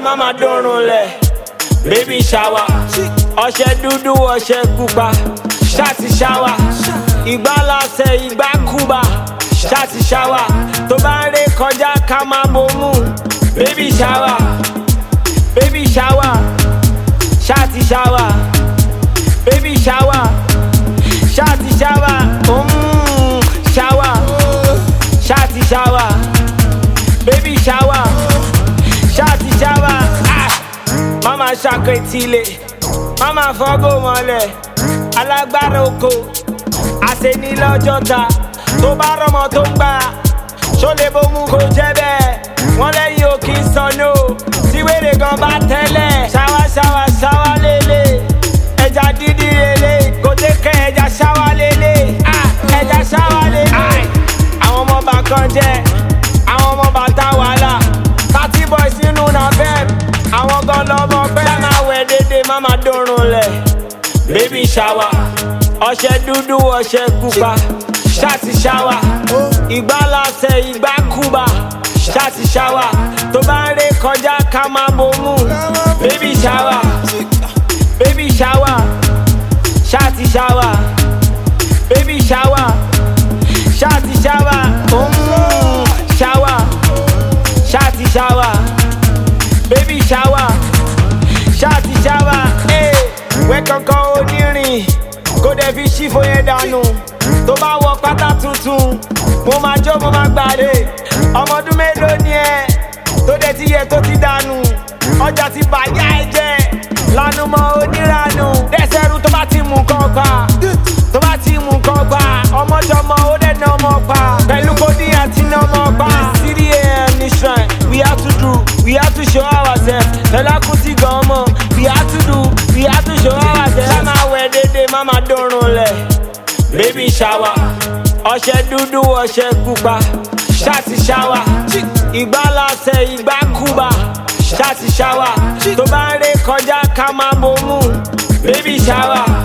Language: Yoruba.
mama dọ̀rùn lẹ̀. Baby shower, ọṣẹ dúdú ọṣẹ pupa, ṣáàtì shower. Ìgbálàsẹ̀ ìgbàkúbà, ṣáàtì shower. Tó bá ń ré kọjá ká máa bomú. Baby shower, baby shower, ṣáàtì shower. Baby shower, ṣáàtì shower. Shower, ṣáàtì shower. Baby shower, ṣáàtì shower. Mama ṣàkẹ́tìlẹ̀, mama fọ́gò mọ́lẹ̀, alágbára oko, àṣeni lọ́jọ́ta, tó bá rọmọ tó ń gbà, ṣó lè bomú kò jẹ́ bẹ́ẹ̀, wọ́n lẹ́yìn òkè sọnù, tí wèrè gan bá tẹ́lẹ̀, ṣáwá ṣáwá ṣáwá lélẹ̀, ẹja dídí lélẹ̀, kò tẹ́kẹ̀ ẹja ṣáwá lélẹ̀, ẹja ṣáwá lélẹ̀, àwọn ọmọ bàkan jẹ́, àwọn ọmọ bàtà wàhálà, 30 boys nínú nàfẹ́. Àwọn gan lọ́mọ pé ṣáná wẹ̀ dédé mama dọ̀rùn lẹ̀. Baby shower, ọṣẹ dúdú ọṣẹ pupa, ṣáàtì shower. Ìgbálàsẹ̀ ìgbàkúbà, ṣáàtì shower. Tó bá ń ré kọjá ká máa bomú. Baby shower, baby shower, ṣáàtì shower. Baby shower, ṣáàtì shower. Shower, ṣáàtì shower. Baby shower, ṣáàtì shower. Wẹ́ kankan onírin, kó dẹ̀ fi ṣí fòye dànù. Tó bá wọ pátá tuntun, mo máa jó mo máa gbàdé. Ọmọdún mélòó ni ẹ, tó dẹ̀ ti yẹ tó ti dànù. Ọjà ti bàyá ẹ jẹ́, lánú mọ́ oníranù. Dẹ́sẹ̀rù tó bá ti mú kan gbà, tó bá ti mú kan gbà. Ọmọjọmọ ó dẹ̀ ná ọmọ pa, pẹ̀lú kódì àti ná ọmọ pa. 3 AM ní shrine, we have to do, we have to show ourselves. Fẹlá Kútì gan mọ̀, we have to do, we have to show ourselves. Ṣé máa wẹ̀ dédé mama dọ̀rùn lẹ̀. Baby shower, ọṣẹ dúdú ọṣẹ pupa, ṣáàtì shower. Ìgbálàsẹ̀ ìgbàkúbà, ṣáàtì shower. Tó bá ń ré kọjá ká máa bomú. Baby shower.